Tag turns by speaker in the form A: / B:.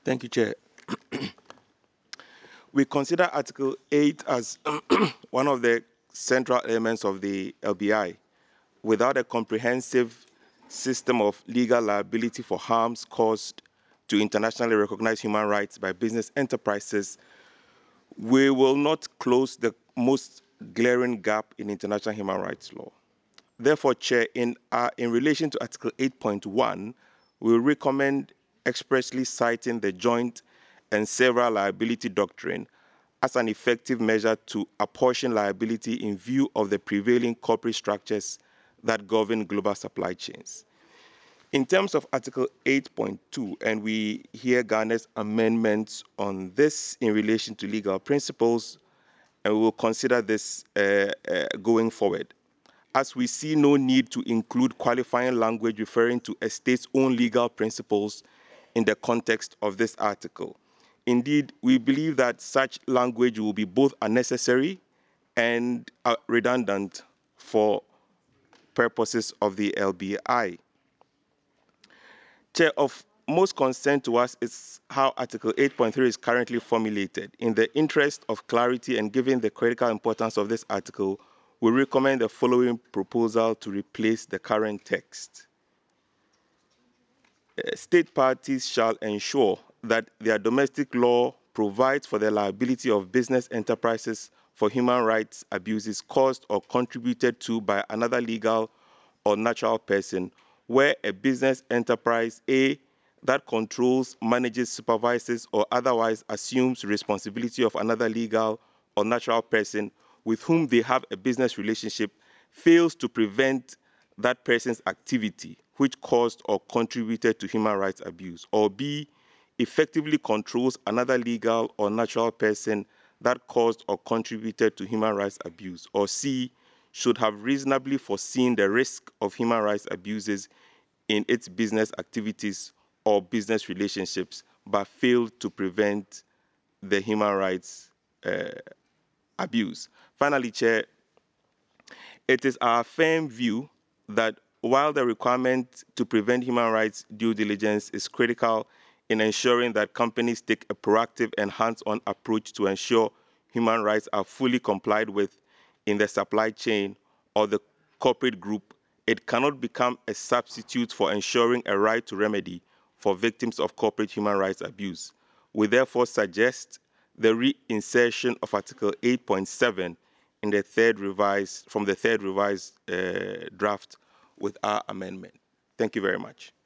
A: Thank you, Chair. We consider Article 8 as one of the central elements of the LBI. Without a comprehensive system of legal liability for harms caused to internationally recognized human rights by business enterprises, we will not close the most glaring gap in international human rights law. Therefore, Chair, in relation to Article 8.1, we recommend expressly citing the joint and several liability doctrine as an effective measure to apportion liability in view of the prevailing corporate structures that govern global supply chains. In terms of Article 8.2, and we hear Ghana's amendments on this in relation to legal principles, and we will consider this going forward, as we see no need to include qualifying language referring to a state's own legal principles in the context of this article. Indeed, we believe that such language will be both unnecessary and redundant for purposes of the LBI. Chair, of most concern to us is how Article 8.3 is currently formulated. In the interest of clarity and given the critical importance of this article, we recommend the following proposal to replace the current text. State parties shall ensure that their domestic law provides for the liability of business enterprises for human rights abuses caused or contributed to by another legal or natural person, where a business enterprise A that controls, manages, supervises, or otherwise assumes responsibility of another legal or natural person with whom they have a business relationship fails to prevent that person's activity which caused or contributed to human rights abuse, or B, effectively controls another legal or natural person that caused or contributed to human rights abuse, or C, should have reasonably foreseen the risk of human rights abuses in its business activities or business relationships, but failed to prevent the human rights abuse. Finally, Chair, it is our firm view that while the requirement to prevent human rights due diligence is critical in ensuring that companies take a proactive and hands-on approach to ensure human rights are fully complied with in the supply chain or the corporate group, it cannot become a substitute for ensuring a right to remedy for victims of corporate human rights abuse. We therefore suggest the reinsertion of Article 8.7 in the third revised, from the third revised draft with our amendment. Thank you very much.